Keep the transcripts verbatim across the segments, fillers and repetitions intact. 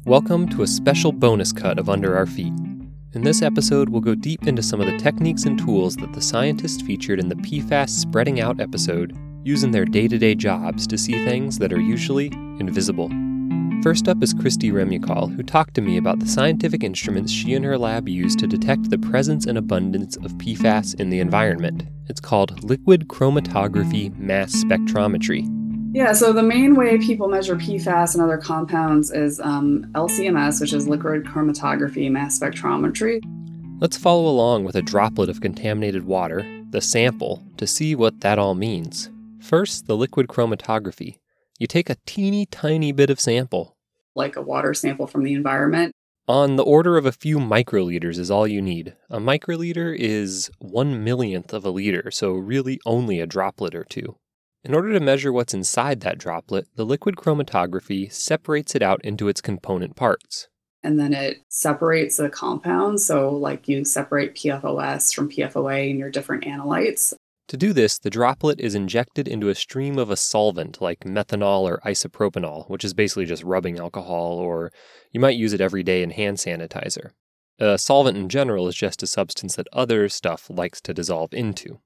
Welcome to a special bonus cut of Under Our Feet. In this episode, we'll go deep into some of the techniques and tools that the scientists featured in the P FAS Spreading Out episode use in their day-to-day jobs to see things that are usually invisible. First up is Christy Remukal, who talked to me about the scientific instruments she and her lab use to detect the presence and abundance of P FAS in the environment. It's called liquid chromatography mass spectrometry. Yeah, so the main way people measure P FAS and other compounds is um, L C M S, which is liquid chromatography mass spectrometry. Let's follow along with a droplet of contaminated water, the sample, to see what that all means. First, the liquid chromatography. You take a teeny tiny bit of sample. Like a water sample from the environment. On the order of a few microliters is all you need. A microliter is one millionth of a liter, so really only a droplet or two. In order to measure what's inside that droplet, the liquid chromatography separates it out into its component parts. And then it separates the compounds, so like you separate P F O S from P F O A in your different analytes. To do this, the droplet is injected into a stream of a solvent like methanol or isopropanol, which is basically just rubbing alcohol, or you might use it every day in hand sanitizer. A solvent in general is just a substance that other stuff likes to dissolve into.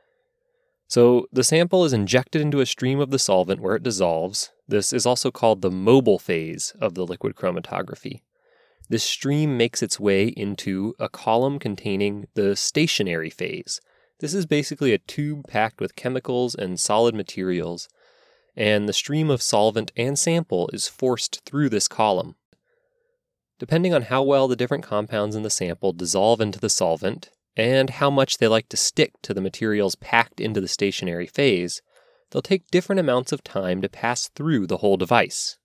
So the sample is injected into a stream of the solvent where it dissolves. This is also called the mobile phase of the liquid chromatography. This stream makes its way into a column containing the stationary phase. This is basically a tube packed with chemicals and solid materials, and the stream of solvent and sample is forced through this column. Depending on how well the different compounds in the sample dissolve into the solvent, and how much they like to stick to the materials packed into the stationary phase, they'll take different amounts of time to pass through the whole device.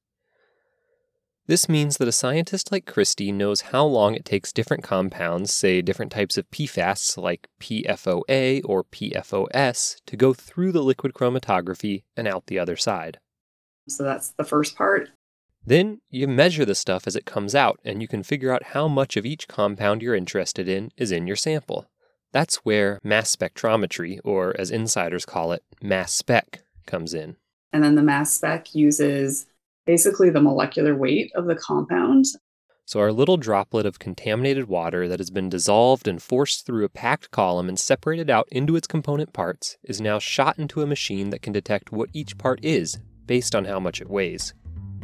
This means that a scientist like Christy knows how long it takes different compounds, say different types of P FAS like P F O A or P F O S, to go through the liquid chromatography and out the other side. So that's the first part. Then you measure the stuff as it comes out, and you can figure out how much of each compound you're interested in is in your sample. That's where mass spectrometry, or as insiders call it, mass spec, comes in. And then the mass spec uses basically the molecular weight of the compound. So our little droplet of contaminated water that has been dissolved and forced through a packed column and separated out into its component parts is now shot into a machine that can detect what each part is, based on how much it weighs.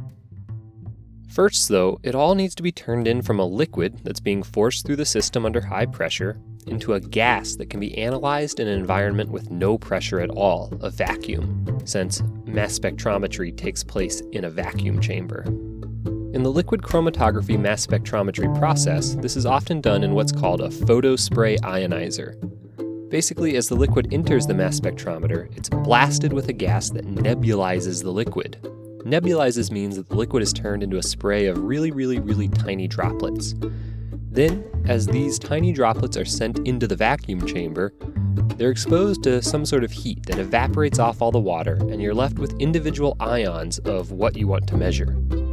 First, though, it all needs to be turned in from a liquid that's being forced through the system under high pressure into a gas that can be analyzed in an environment with no pressure at all, a vacuum, since mass spectrometry takes place in a vacuum chamber. In the liquid chromatography mass spectrometry process, this is often done in what's called a photospray ionizer. Basically, as the liquid enters the mass spectrometer, it's blasted with a gas that nebulizes the liquid. Nebulizes means that the liquid is turned into a spray of really, really, really tiny droplets. Then, as these tiny droplets are sent into the vacuum chamber, they're exposed to some sort of heat that evaporates off all the water, and you're left with individual ions of what you want to measure.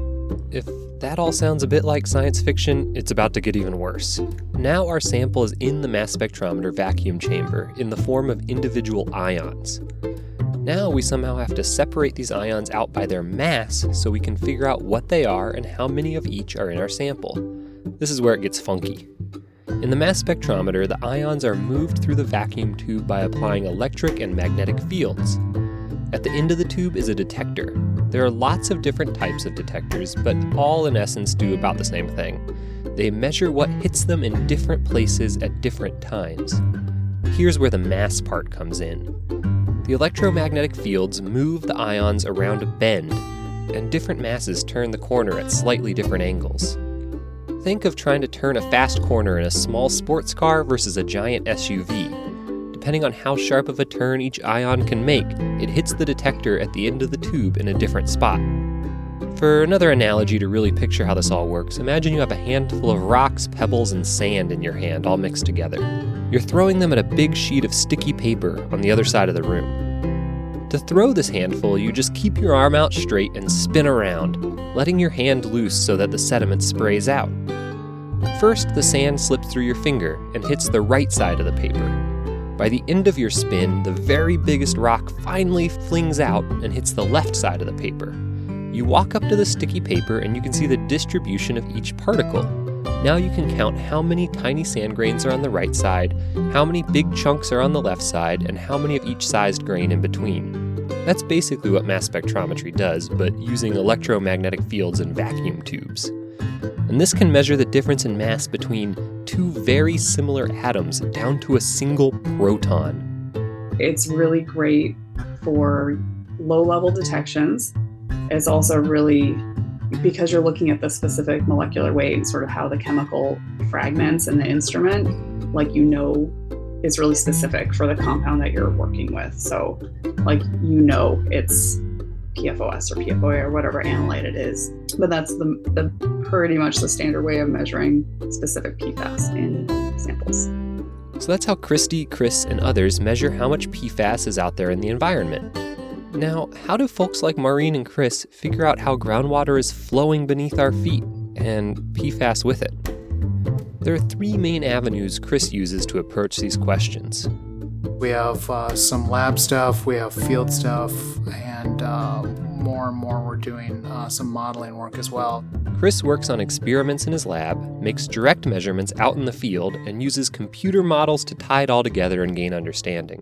If that all sounds a bit like science fiction, it's about to get even worse. Now our sample is in the mass spectrometer vacuum chamber in the form of individual ions. Now we somehow have to separate these ions out by their mass so we can figure out what they are and how many of each are in our sample. This is where it gets funky. In the mass spectrometer, the ions are moved through the vacuum tube by applying electric and magnetic fields. At the end of the tube is a detector. There are lots of different types of detectors, but all in essence do about the same thing. They measure what hits them in different places at different times. Here's where the mass part comes in. The electromagnetic fields move the ions around a bend, and different masses turn the corner at slightly different angles. Think of trying to turn a fast corner in a small sports car versus a giant S U V. Depending on how sharp of a turn each ion can make, it hits the detector at the end of the tube in a different spot. For another analogy to really picture how this all works, imagine you have a handful of rocks, pebbles, and sand in your hand all mixed together. You're throwing them at a big sheet of sticky paper on the other side of the room. To throw this handful, you just keep your arm out straight and spin around, letting your hand loose so that the sediment sprays out. First, the sand slips through your finger and hits the right side of the paper. By the end of your spin, the very biggest rock finally flings out and hits the left side of the paper. You walk up to the sticky paper and you can see the distribution of each particle. Now you can count how many tiny sand grains are on the right side, how many big chunks are on the left side, and how many of each sized grain in between. That's basically what mass spectrometry does, but using electromagnetic fields and vacuum tubes. And this can measure the difference in mass between two very similar atoms down to a single proton. It's really great for low-level detections. It's also really, because you're looking at the specific molecular weight and sort of how the chemical fragments in the instrument, like, you know, is really specific for the compound that you're working with. So, like, you know, it's P F O S or P F O A or whatever analyte it is. But that's the, the pretty much the standard way of measuring specific P FAS in samples. So that's how Christy, Chris, and others measure how much P FAS is out there in the environment. Now, how do folks like Maureen and Chris figure out how groundwater is flowing beneath our feet, and P FAS with it? There are three main avenues Chris uses to approach these questions. We have uh, some lab stuff, we have field stuff, and uh, more and more we're doing uh, some modeling work as well. Chris works on experiments in his lab, makes direct measurements out in the field, and uses computer models to tie it all together and gain understanding.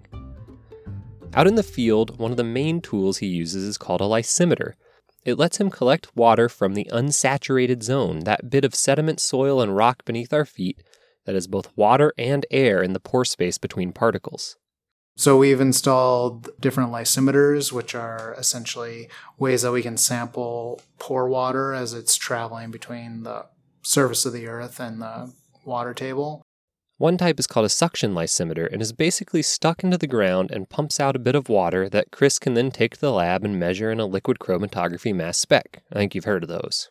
Out in the field, one of the main tools he uses is called a lysimeter. It lets him collect water from the unsaturated zone, that bit of sediment, soil, and rock beneath our feet that is both water and air in the pore space between particles. So we've installed different lysimeters, which are essentially ways that we can sample pore water as it's traveling between the surface of the earth and the water table. One type is called a suction lysimeter and is basically stuck into the ground and pumps out a bit of water that Chris can then take to the lab and measure in a liquid chromatography mass spec. I think you've heard of those.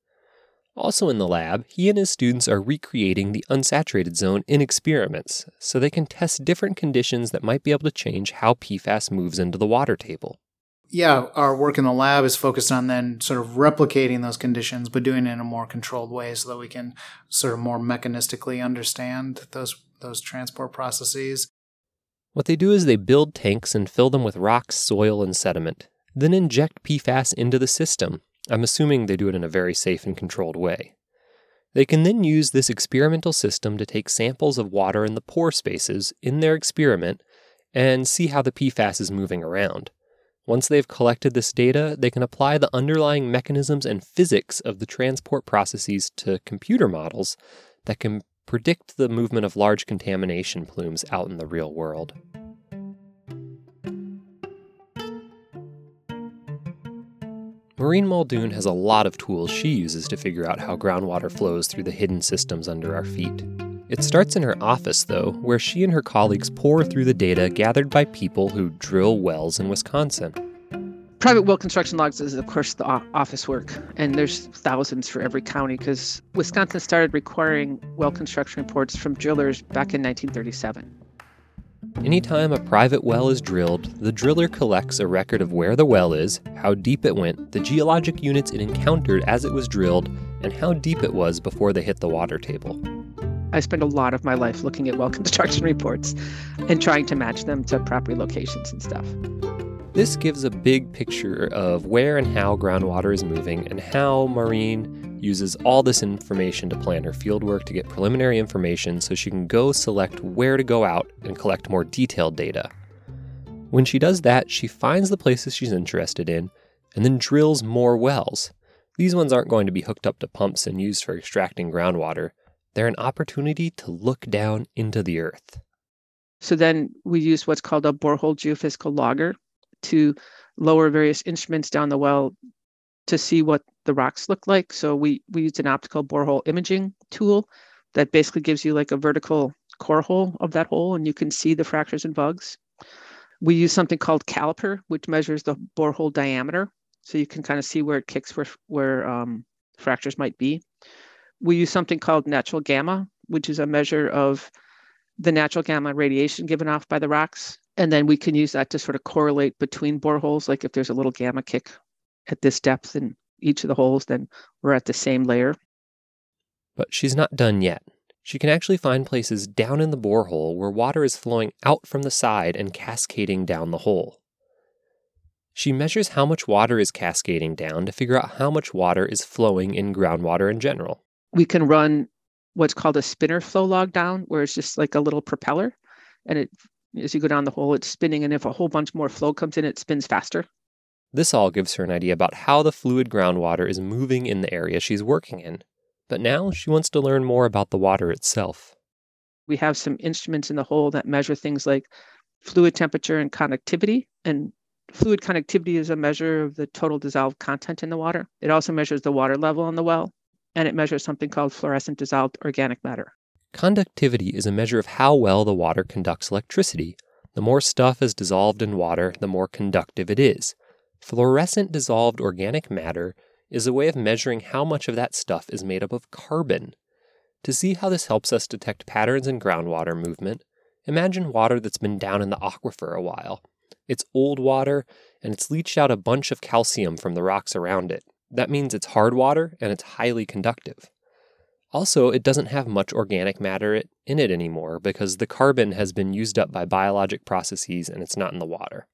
Also in the lab, he and his students are recreating the unsaturated zone in experiments, so they can test different conditions that might be able to change how P FAS moves into the water table. Yeah, our work in the lab is focused on then sort of replicating those conditions, but doing it in a more controlled way so that we can sort of more mechanistically understand those those transport processes. What they do is they build tanks and fill them with rocks, soil, and sediment, then inject P FAS into the system. I'm assuming they do it in a very safe and controlled way. They can then use this experimental system to take samples of water in the pore spaces in their experiment and see how the P FAS is moving around. Once they've collected this data, they can apply the underlying mechanisms and physics of the transport processes to computer models that can predict the movement of large contamination plumes out in the real world. Maureen Muldoon has a lot of tools she uses to figure out how groundwater flows through the hidden systems under our feet. It starts in her office, though, where she and her colleagues pore through the data gathered by people who drill wells in Wisconsin. Private well construction logs is, of course, the office work, and there's thousands for every county because Wisconsin started requiring well construction reports from drillers back in nineteen thirty-seven. Anytime a private well is drilled, the driller collects a record of where the well is, how deep it went, the geologic units it encountered as it was drilled, and how deep it was before they hit the water table. I spend a lot of my life looking at well construction reports and trying to match them to property locations and stuff. This gives a big picture of where and how groundwater is moving and how Maureen uses all this information to plan her fieldwork to get preliminary information so she can go select where to go out and collect more detailed data. When she does that, she finds the places she's interested in and then drills more wells. These ones aren't going to be hooked up to pumps and used for extracting groundwater. They're an opportunity to look down into the earth. So then we use what's called a borehole geophysical logger to lower various instruments down the well to see what the rocks look like. So we, we use an optical borehole imaging tool that basically gives you like a vertical core hole of that hole, and you can see the fractures and bugs. We use something called caliper, which measures the borehole diameter. So you can kind of see where it kicks, where, where um, fractures might be. We use something called natural gamma, which is a measure of the natural gamma radiation given off by the rocks. And then we can use that to sort of correlate between boreholes. Like if there's a little gamma kick at this depth in each of the holes, then we're at the same layer. But she's not done yet. She can actually find places down in the borehole where water is flowing out from the side and cascading down the hole. She measures how much water is cascading down to figure out how much water is flowing in groundwater in general. We can run what's called a spinner flow log down, where it's just like a little propeller. And it, as you go down the hole, it's spinning. And if a whole bunch more flow comes in, it spins faster. This all gives her an idea about how the fluid groundwater is moving in the area she's working in. But now she wants to learn more about the water itself. We have some instruments in the hole that measure things like fluid temperature and conductivity. And fluid conductivity is a measure of the total dissolved content in the water. It also measures the water level in the well, and it measures something called fluorescent dissolved organic matter. Conductivity is a measure of how well the water conducts electricity. The more stuff is dissolved in water, the more conductive it is. Fluorescent dissolved organic matter is a way of measuring how much of that stuff is made up of carbon. To see how this helps us detect patterns in groundwater movement, imagine water that's been down in the aquifer a while. It's old water, and it's leached out a bunch of calcium from the rocks around it. That means it's hard water, and it's highly conductive. Also, it doesn't have much organic matter in it anymore because the carbon has been used up by biologic processes and it's not in the water.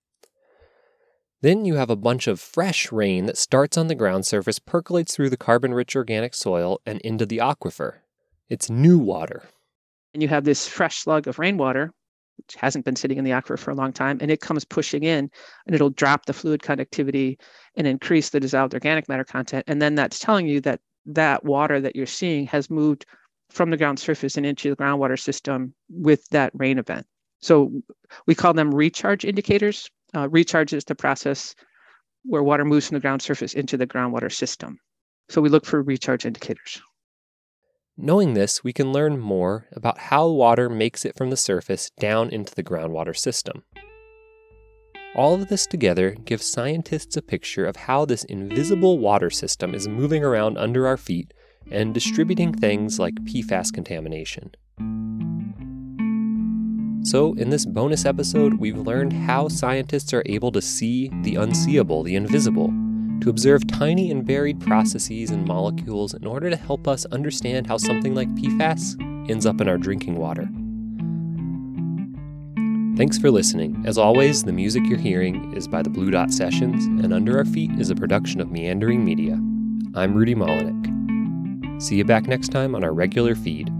Then you have a bunch of fresh rain that starts on the ground surface, percolates through the carbon-rich organic soil, and into the aquifer. It's new water. And you have this fresh slug of rainwater, which hasn't been sitting in the aquifer for a long time, and it comes pushing in, and it'll drop the fluid conductivity and increase the dissolved organic matter content. And then that's telling you that that water that you're seeing has moved from the ground surface and into the groundwater system with that rain event. So we call them recharge indicators. Uh, recharge is the process where water moves from the ground surface into the groundwater system. So we look for recharge indicators. Knowing this, we can learn more about how water makes it from the surface down into the groundwater system. All of this together gives scientists a picture of how this invisible water system is moving around under our feet and distributing things like P FAS contamination. So, in this bonus episode, we've learned how scientists are able to see the unseeable, the invisible, to observe tiny and varied processes and molecules in order to help us understand how something like P FAS ends up in our drinking water. Thanks for listening. As always, the music you're hearing is by the Blue Dot Sessions, and Under Our Feet is a production of Meandering Media. I'm Rudy Molinek. See you back next time on our regular feed.